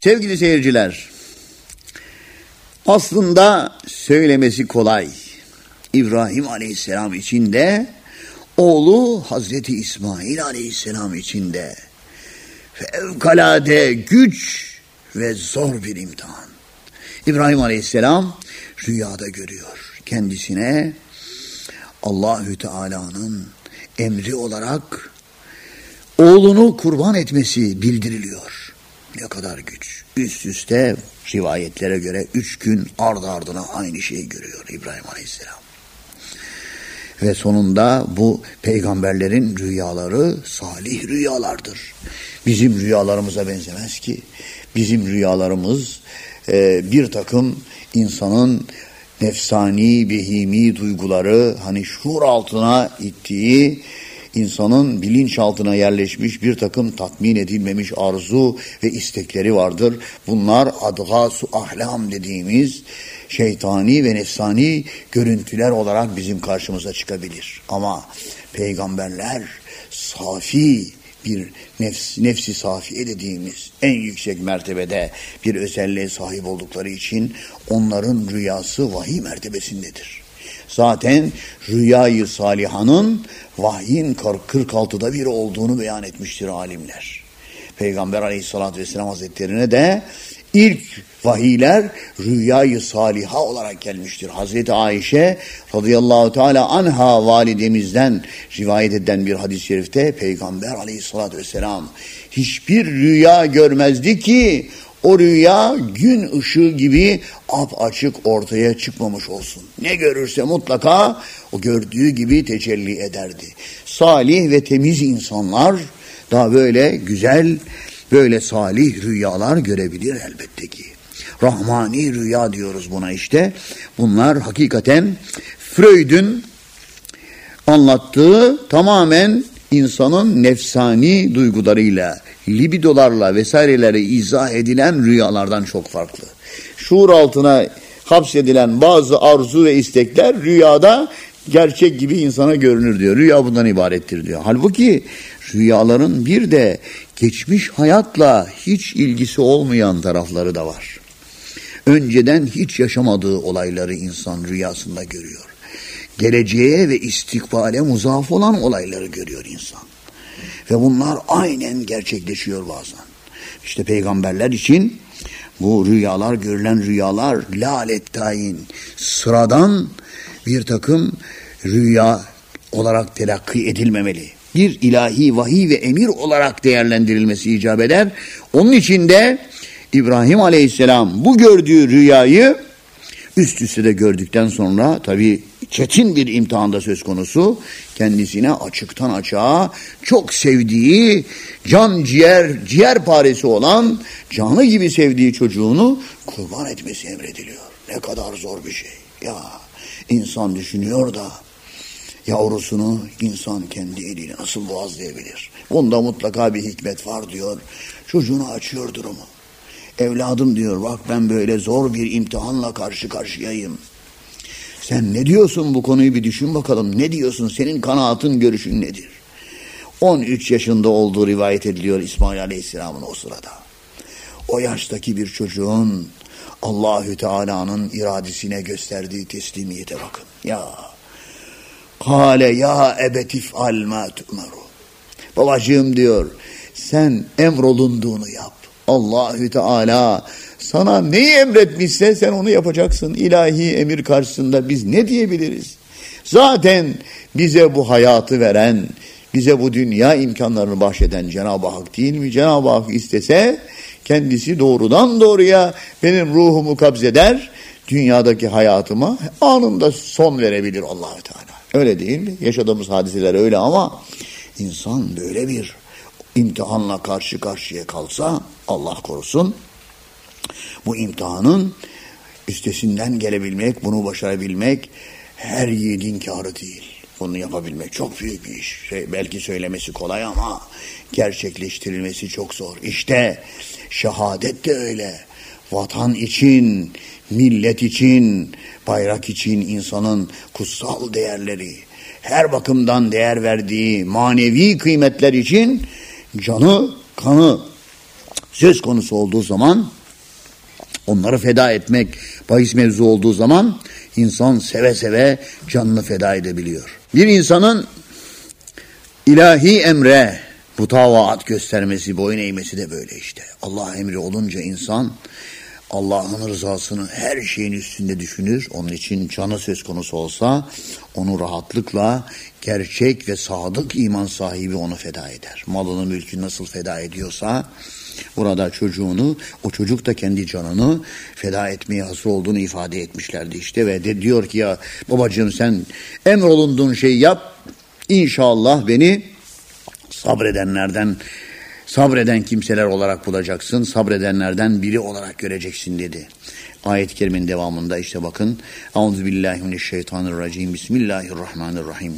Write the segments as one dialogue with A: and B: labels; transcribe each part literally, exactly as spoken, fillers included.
A: Sevgili seyirciler, aslında söylemesi kolay. İbrahim Aleyhisselam için de, oğlu Hazreti İsmail Aleyhisselam için de fevkalade güç ve zor bir imtihan. İbrahim Aleyhisselam rüyada görüyor. Kendisine Allahü Teala'nın emri olarak oğlunu kurban etmesi bildiriliyor. Ne kadar güç. Üst üste rivayetlere göre üç gün ardı ardına aynı şeyi görüyor İbrahim Aleyhisselam. Ve sonunda bu peygamberlerin rüyaları salih rüyalardır. Bizim rüyalarımıza benzemez ki. Bizim rüyalarımız e, bir takım insanın nefsani, behimi duyguları hani şuur altına ittiği, insanın bilinçaltına yerleşmiş bir takım tatmin edilmemiş arzu ve istekleri vardır. Bunlar adgâs-ı ahlam dediğimiz şeytani ve nefsani görüntüler olarak bizim karşımıza çıkabilir. Ama peygamberler safi bir nefs, nefsi safiye dediğimiz en yüksek mertebede bir özelliğe sahip oldukları için onların rüyası vahiy mertebesindedir. Zaten rüyayı salihanın vahyin kırk altıda biri olduğunu beyan etmiştir alimler. Peygamber Aleyhisselatü Vesselam Hazretlerine de ilk vahiyler rüyayı saliha olarak gelmiştir. Hazreti Ayşe radıyallahu teala anha validemizden rivayet edilen bir hadis-i şerifte Peygamber Aleyhisselatü Vesselam hiçbir rüya görmezdi ki o rüya gün ışığı gibi apaçık ortaya çıkmamış olsun. Ne görürse mutlaka o gördüğü gibi tecelli ederdi. Salih ve temiz insanlar daha böyle güzel, böyle salih rüyalar görebilir elbette ki. Rahmani rüya diyoruz buna işte. Bunlar hakikaten Freud'un anlattığı tamamen insanın nefsani duygularıyla, libidolarla vesaireleri izah edilen rüyalardan çok farklı. Şuur altına hapsedilen bazı arzu ve istekler rüyada gerçek gibi insana görünür diyor. Rüya bundan ibarettir diyor. Halbuki rüyaların bir de geçmiş hayatla hiç ilgisi olmayan tarafları da var. Önceden hiç yaşamadığı olayları insan rüyasında görüyor. Geleceğe ve istikbale muzaf olan olayları görüyor insan. Ve bunlar aynen gerçekleşiyor bazen. İşte peygamberler için bu rüyalar, görülen rüyalar lalet tayin, sıradan bir takım rüya olarak telakki edilmemeli. Bir ilahi vahiy ve emir olarak değerlendirilmesi icap eder. Onun için de İbrahim Aleyhisselam bu gördüğü rüyayı üst üste de gördükten sonra tabii çetin bir imtihanda söz konusu, kendisine açıktan açığa çok sevdiği, can ciğer ciğer paresi olan, canı gibi sevdiği çocuğunu kurban etmesi emrediliyor. Ne kadar zor bir şey. Ya insan düşünüyor da yavrusunu insan kendi eliyle nasıl boğazlayabilir? Bunda mutlaka bir hikmet var diyor. Çocuğunu açıyor durumu. Evladım diyor, bak ben böyle zor bir imtihanla karşı karşıyayım. Sen ne diyorsun, bu konuyu bir düşün bakalım. Ne diyorsun? Senin kanaatın, görüşün nedir? on üç yaşında olduğu rivayet ediliyor İsmail Aleyhisselam'ın o sırada. O yaştaki bir çocuğun Allahü Teala'nın iradesine gösterdiği teslimiyete bakın. Ya kâle ya ebetif al mâ tu'meru. Babacığım diyor, sen emrolunduğunu yap. Allahü Teala sana neyi emretmişse sen onu yapacaksın. İlahi emir karşısında biz ne diyebiliriz? Zaten bize bu hayatı veren, bize bu dünya imkanlarını bahşeden Cenab-ı Hak değil mi? Cenab-ı Hak istese kendisi doğrudan doğruya benim ruhumu kabzeder, dünyadaki hayatıma anında son verebilir Allahü Teala. Öyle değil mi? Yaşadığımız hadiseler öyle ama insan böyle bir imtihanla karşı karşıya kalsa Allah korusun, bu imtihanın üstesinden gelebilmek, bunu başarabilmek her yiğidin kârı değil. Bunu yapabilmek çok büyük bir iş. Şey, belki söylemesi kolay ama gerçekleştirilmesi çok zor. İşte şehadet de öyle. Vatan için, millet için, bayrak için insanın kutsal değerleri, her bakımdan değer verdiği manevi kıymetler için canı, kanı söz konusu olduğu zaman, onları feda etmek bahis mevzu olduğu zaman insan seve seve canını feda edebiliyor. Bir insanın ilahi emre mutavaat göstermesi, boyun eğmesi de böyle işte. Allah emri olunca insan Allah'ın rızasını her şeyin üstünde düşünür. Onun için canı söz konusu olsa onu rahatlıkla gerçek ve sadık iman sahibi onu feda eder. Malını, mülkünü nasıl feda ediyorsa burada çocuğunu, o çocuk da kendi canını feda etmeye hazır olduğunu ifade etmişlerdi işte. Ve de diyor ki ya babacığım sen emrolunduğun şeyi yap. İnşallah beni sabredenlerden, sabreden kimseler olarak bulacaksın. Sabredenlerden biri olarak göreceksin dedi. Ayet-i kerimenin devamında işte bakın. Euzubillahimineşşeytanirracim. Bismillahirrahmanirrahim.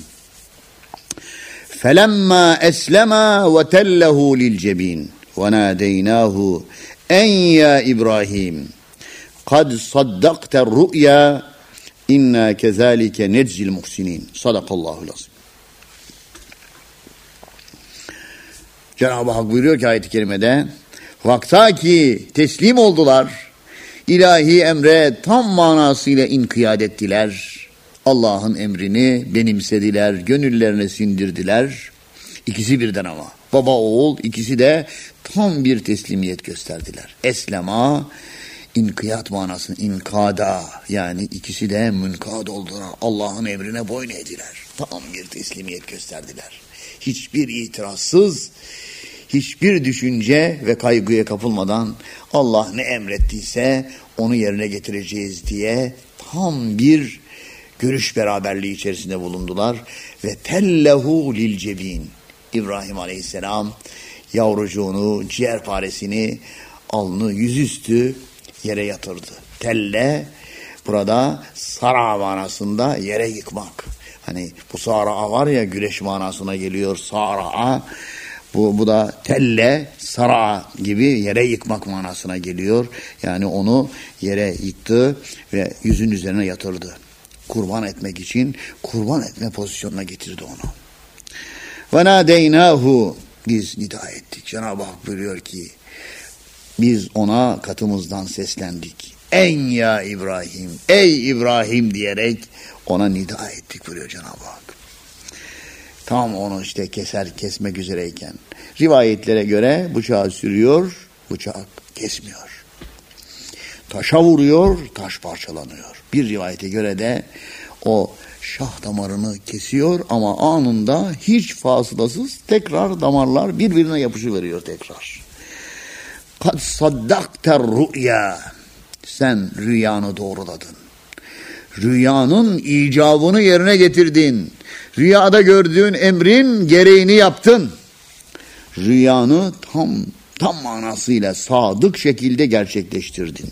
A: Felemma eslema ve tellehu lilcebin ve nadeynâhu en ya İbrahim kad saddakter ru'ya inna kezalike neczil muhsinin. Sadakallahul azim. Cenab-ı Hak buyuruyor ki ayet-i kerimede, vakta ki teslim oldular, ilahi emre tam manasıyla inkiyat ettiler, Allah'ın emrini benimsediler, gönüllerine sindirdiler, ikisi birden ama, baba oğul ikisi de tam bir teslimiyet gösterdiler. Eslema, inkiyat manasını, inkada, yani ikisi de münkad oldular, Allah'ın emrine boyun eğdiler, tam bir teslimiyet gösterdiler. Hiçbir itirazsız, hiçbir düşünce ve kaygıya kapılmadan Allah ne emrettiyse onu yerine getireceğiz diye tam bir görüş beraberliği içerisinde bulundular. Ve tellehu lil cebin. İbrahim Aleyhisselam yavrucuğunu, ciğerparesini, alnı yüzüstü yere yatırdı. Telle burada sara manasında yere yıkmak. Hani bu sara var ya, güreş manasına geliyor sara. Bu, bu da telle, sara gibi yere yıkmak manasına geliyor. Yani onu yere yıktı ve yüzün üzerine yatırdı. Kurban etmek için kurban etme pozisyonuna getirdi onu. Ve nadeynahu, biz nida ettik. Cenab-ı Hak buyuruyor ki biz ona katımızdan seslendik. En ya İbrahim, ey İbrahim diyerek ona nida ettik buyuruyor Cenab-ı Hak. Tam onu işte keser, kesmek üzereyken. Rivayetlere göre bıçağı sürüyor, bıçak kesmiyor. Taşa vuruyor, taş parçalanıyor. Bir rivayete göre de o şah damarını kesiyor ama anında hiç fasılasız tekrar damarlar birbirine yapışıveriyor tekrar. Kad saddakter ru'ya. Sen rüyanı doğruladın. Rüyanın icabını yerine getirdin. Rüyada gördüğün emrin gereğini yaptın. Rüyanı tam tam manasıyla sadık şekilde gerçekleştirdin.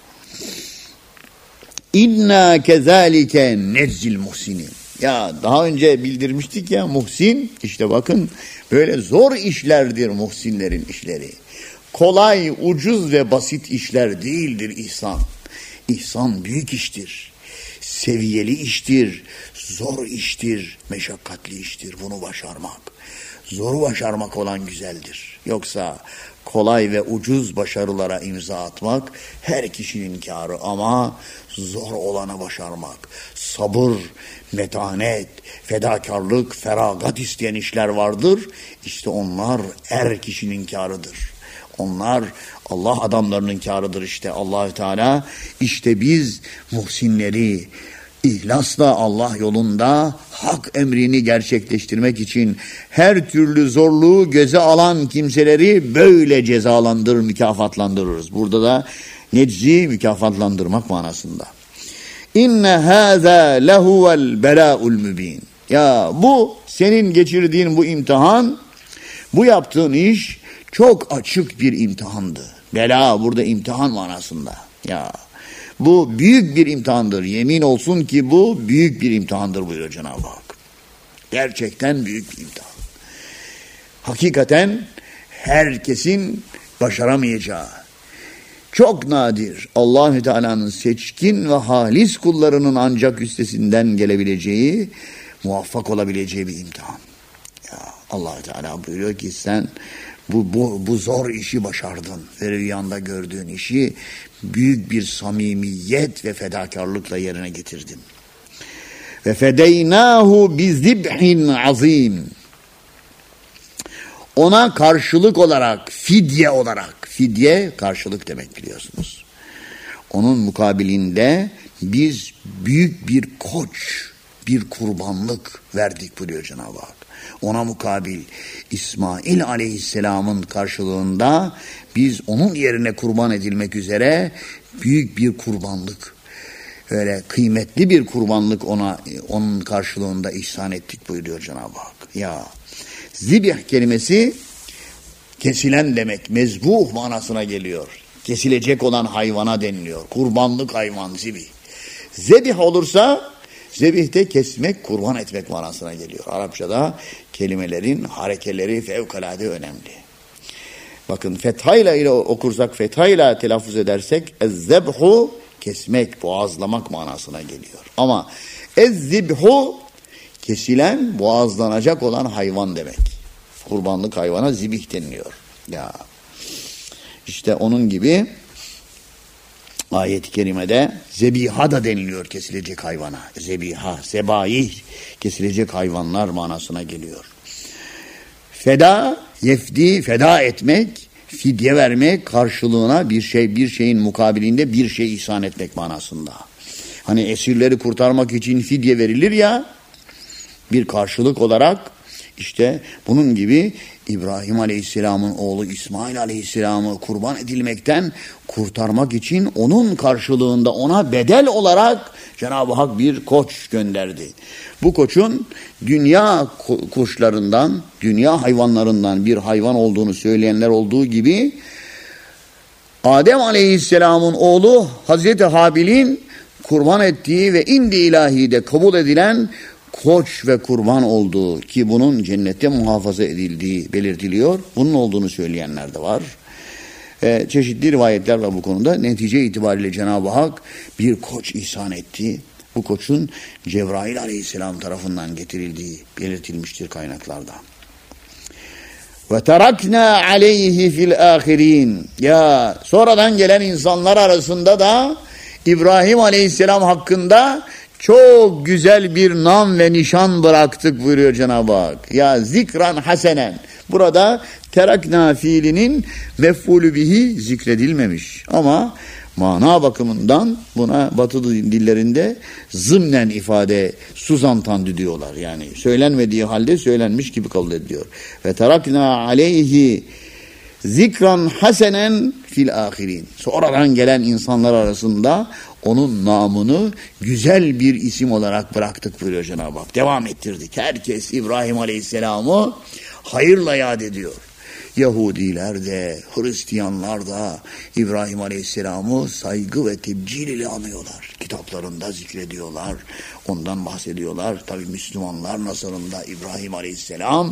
A: İnna kezalike neczil muhsinin. Ya daha önce bildirmiştik ya, muhsin işte bakın böyle zor işlerdir muhsinlerin işleri. Kolay, ucuz ve basit işler değildir ihsan. İhsan büyük iştir. Seviyeli iştir, zor iştir, meşakkatli iştir. Bunu başarmak, zoru başarmak olan güzeldir. Yoksa kolay ve ucuz başarılara imza atmak her kişinin kârı ama zor olanı başarmak, sabır, metanet, fedakarlık, feragat isteyen işler vardır. İşte onlar er kişinin kârıdır. Onlar Allah adamlarının kârıdır işte. Allah-u Teala işte biz muhsinleri ihlasla Allah yolunda hak emrini gerçekleştirmek için her türlü zorluğu göze alan kimseleri böyle cezalandır, mükafatlandırırız. Burada da neczi mükafatlandırmak manasında. İnne hâzâ lehuvel belâul mübîn. Ya bu senin geçirdiğin bu imtihan, bu yaptığın iş çok açık bir imtihandı. Bela burada imtihan manasında. Ya bu büyük bir imtihandır. Yemin olsun ki bu büyük bir imtihandır buyuruyor Cenab-ı Hak. Gerçekten büyük bir imtihan. Hakikaten herkesin başaramayacağı, çok nadir Allah-u Teala'nın seçkin ve halis kullarının ancak üstesinden gelebileceği, muvaffak olabileceği bir imtihan. Ya Allah-u Teala buyuruyor ki sen bu, bu, bu zor işi başardın. Ve rüyanda gördüğün işi büyük bir samimiyet ve fedakarlıkla yerine getirdin. Ve fedeynahu bi zibhin azim. Ona karşılık olarak, fidye olarak, fidye karşılık demek biliyorsunuz. Onun mukabilinde biz büyük bir koç, bir kurbanlık verdik buyuruyor Cenab-ı Hak. Ona mukabil İsmail Aleyhisselam'ın karşılığında biz onun yerine kurban edilmek üzere büyük bir kurbanlık, öyle kıymetli bir kurbanlık ona, onun karşılığında ihsan ettik buyuruyor Cenab-ı Hak. Ya zibih kelimesi kesilen demek, mezbuh manasına geliyor. Kesilecek olan hayvana deniliyor. Kurbanlık hayvan zibih. Zebih olursa zebih de kesmek, kurban etmek manasına geliyor. Arapçada kelimelerin harekeleri fevkalade önemli. Bakın fethayla ile okursak, fethayla telaffuz edersek ezzebhu kesmek, boğazlamak manasına geliyor. Ama ezzibhu kesilen, boğazlanacak olan hayvan demek. Kurbanlık hayvana zibih deniliyor. Ya işte onun gibi ayet-i kerimede zebiha da deniliyor kesilecek hayvana. Zebiha, zebaih, kesilecek hayvanlar manasına geliyor. Feda, yefdi, feda etmek, fidye vermek, karşılığına bir şey, bir şeyin mukabilinde bir şey ihsan etmek manasında. Hani esirleri kurtarmak için fidye verilir ya, bir karşılık olarak işte bunun gibi İbrahim Aleyhisselam'ın oğlu İsmail Aleyhisselam'ı kurban edilmekten kurtarmak için onun karşılığında ona bedel olarak Cenab-ı Hak bir koç gönderdi. Bu koçun dünya kuşlarından, dünya hayvanlarından bir hayvan olduğunu söyleyenler olduğu gibi Adem Aleyhisselam'ın oğlu Hazreti Habil'in kurban ettiği ve indi ilahide kabul edilen koç ve kurban olduğu, ki bunun cennette muhafaza edildiği belirtiliyor. Bunun olduğunu söyleyenler de var. Ee, çeşitli rivayetler var bu konuda. Netice itibariyle Cenab-ı Hak bir koç ihsan etti. Bu koçun Cebrail Aleyhisselam tarafından getirildiği belirtilmiştir kaynaklarda. Ve terakna aleyhi fil ahirin. Ya sonradan gelen insanlar arasında da İbrahim Aleyhisselam hakkında çok güzel bir nam ve nişan bıraktık buyuruyor Cenab-ı Hak. Ya zikran hasenen. Burada terakna fiilinin mef'ulü bihi zikredilmemiş. Ama mana bakımından buna Batı dillerinde zımnen ifade, suzantandı diyorlar. Yani söylenmediği halde söylenmiş gibi kabul ediliyor. Ve terakna aleyhi zikran hasenen fil ahirin. Sonradan gelen insanlar arasında onun namını güzel bir isim olarak bıraktık buyuruyor Cenab-ı Hak. Devam ettirdik. Herkes İbrahim Aleyhisselam'ı hayırla yad ediyor. Yahudiler de, Hristiyanlar da İbrahim Aleyhisselam'ı saygı ve tebcil ile anıyorlar. Kitaplarında zikrediyorlar, ondan bahsediyorlar. Tabii Müslümanlar nazarında İbrahim Aleyhisselam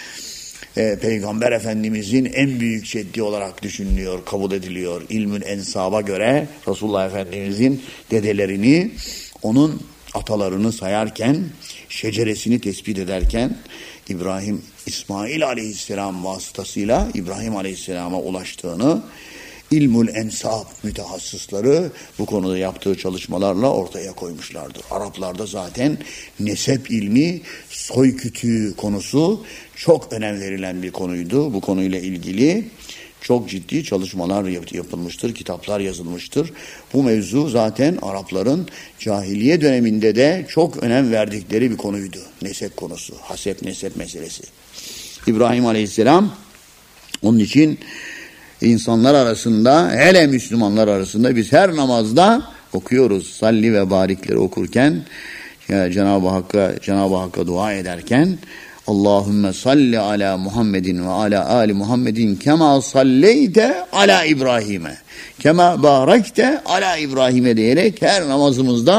A: e, Peygamber Efendimizin en büyük ceddi olarak düşünülüyor, kabul ediliyor. İlmül ensaba göre Resulullah Efendimizin dedelerini, onun atalarını sayarken, şeceresini tespit ederken İbrahim, İsmail Aleyhisselam vasıtasıyla İbrahim Aleyhisselam'a ulaştığını İlmül Ensab mütehassısları bu konuda yaptığı çalışmalarla ortaya koymuşlardır. Araplarda zaten nesep ilmi, soy kütüğü konusu çok önem verilen bir konuydu. Bu konuyla ilgili çok ciddi çalışmalar yapılmıştır, kitaplar yazılmıştır. Bu mevzu zaten Arapların cahiliye döneminde de çok önem verdikleri bir konuydu. Nesep konusu, hasep nesep meselesi. İbrahim Aleyhisselam onun için insanlar arasında, hele Müslümanlar arasında biz her namazda okuyoruz. Salli ve barikleri okurken, Cenab-ı Hakk'a Cenab-ı Hakk'a dua ederken Allahümme salli ala Muhammedin ve ala ali Muhammedin kema salleyte ala İbrahim'e kema barekte ala İbrahim'e diyerek her namazımızda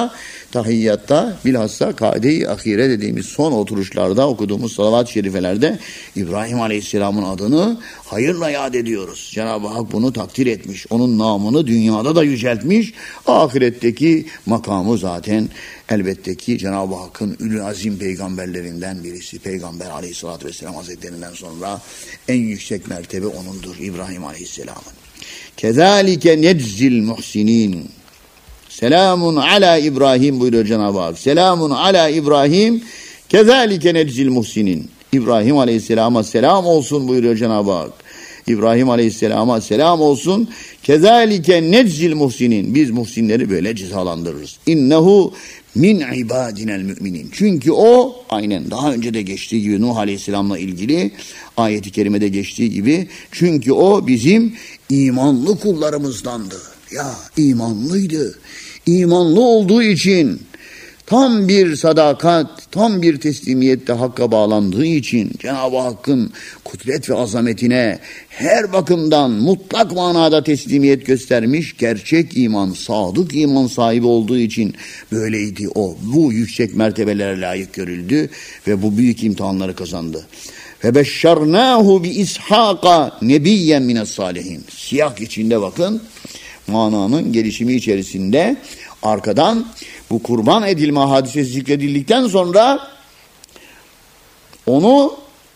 A: tahiyyatta, bilhassa kade-i ahire dediğimiz son oturuşlarda okuduğumuz salavat-ı şerifelerde İbrahim Aleyhisselam'ın adını hayırla yad ediyoruz. Cenab-ı Hak bunu takdir etmiş. Onun namını dünyada da yüceltmiş. Ahiretteki makamı zaten elbette ki Cenab-ı Hakk'ın ülü azim peygamberlerinden birisi. Peygamber Aleyhisselatü Vesselam Hazretlerinden sonra en yüksek mertebe onundur, İbrahim Aleyhisselam'ın. Kezalike neczil muhsinin. Selamun ala İbrahim buyuruyor Cenab-ı Hak. Selamun ala İbrahim. Kezalike neczil muhsinin. İbrahim Aleyhisselam'a selam olsun buyuruyor Cenab-ı Hak. İbrahim Aleyhisselam'a selam olsun. Kezalike neczil muhsinin. Biz muhsinleri böyle cezalandırırız. İnnehu min ibadinel müminin. Çünkü o aynen daha önce de geçtiği gibi Nuh Aleyhisselam'la ilgili ayeti kerimede geçtiği gibi çünkü o bizim imanlı kullarımızdandı. Ya imanlıydı. İmanlı olduğu için tam bir sadakat, tam bir teslimiyette Hakk'a bağlandığı için Cenab-ı Hakk'ın kudret ve azametine her bakımdan mutlak manada teslimiyet göstermiş, gerçek iman, sadık iman sahibi olduğu için böyleydi o. Bu yüksek mertebelere layık görüldü ve bu büyük imtihanları kazandı. Ve beşşernâhu bi İshaka nebiyyen mines salihin. Siyah içinde bakın mananın gelişimi içerisinde arkadan bu kurban edilme hadisesi zikredildikten sonra onu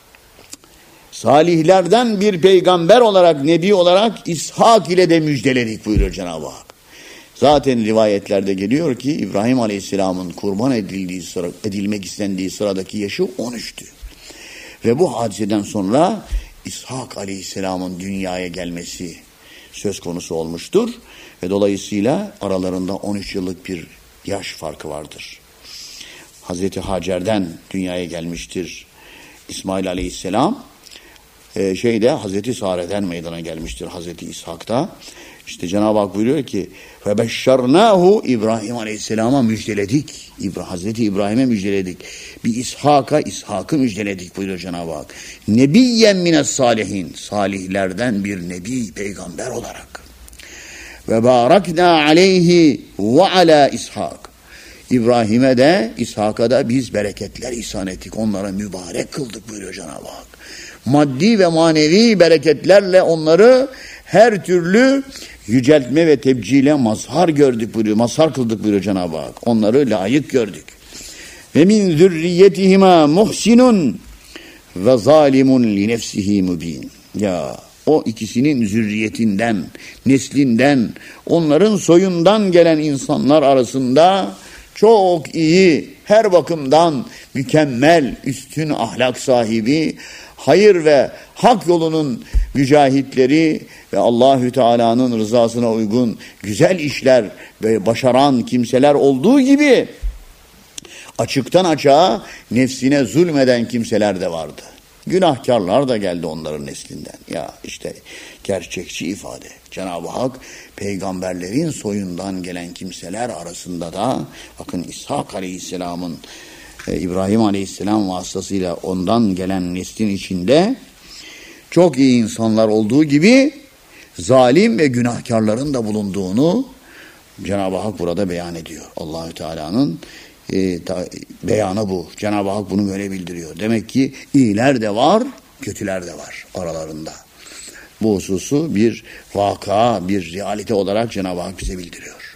A: salihlerden bir peygamber olarak, nebi olarak İshak ile de müjdeledik buyuruyor Cenab-ı Hak. Zaten rivayetlerde geliyor ki İbrahim Aleyhisselam'ın kurban edildiği sıra, edilmek istendiği sıradaki yaşı on üçtü. Ve bu hadiseden sonra İshak Aleyhisselam'ın dünyaya gelmesi söz konusu olmuştur. Ve dolayısıyla aralarında on üç yıllık bir yaş farkı vardır. Hazreti Hacer'den dünyaya gelmiştir İsmail Aleyhisselam. Ee, şeyde Hazreti Sare'den meydana gelmiştir Hazreti İshak'ta. İşte Cenab-ı Hak buyuruyor ki ve beşşernâhu İbrahim Aleyhisselam'a müjdeledik. İbra, Hazreti İbrahim'e müjdeledik. Bir İshak'a İshak'ı müjdeledik buyuruyor Cenab-ı Hak. Nebiyyen mines salihin. Salihlerden bir nebi peygamber olarak. Ve barakna aleyhi ve ala İshak. İbrahim'e de İshak'a da biz bereketler ihsan ettik. Onlara mübarek kıldık buyuruyor Cenab-ı Hak. Maddi ve manevi bereketlerle onları her türlü yüceltme ve tebcile mazhar gördük buyuruyor. Mazhar kıldık buyuruyor Cenab-ı Hak. Onları layık gördük. Ve min zürriyetihima muhsinun ve zalimun li nefsihi mubin. Ya o ikisinin zürriyetinden, neslinden, onların soyundan gelen insanlar arasında çok iyi, her bakımdan mükemmel, üstün ahlak sahibi, hayır ve hak yolunun mücahitleri ve Allahü Teala'nın rızasına uygun güzel işler ve başaran kimseler olduğu gibi açıktan açığa nefsine zulmeden kimseler de vardı. Günahkarlar da geldi onların neslinden. Ya işte gerçekçi ifade. Cenab-ı Hak peygamberlerin soyundan gelen kimseler arasında da bakın İshak Aleyhisselam'ın e, İbrahim Aleyhisselam vasıtasıyla ondan gelen neslin içinde çok iyi insanlar olduğu gibi zalim ve günahkarların da bulunduğunu Cenab-ı Hak burada beyan ediyor. Allahü Teala'nın E, ta, beyanı bu. Cenab-ı Hak bunu böyle bildiriyor. Demek ki iyiler de var, kötüler de var aralarında. Bu hususu bir vaka, bir realite olarak Cenab-ı Hak bize bildiriyor.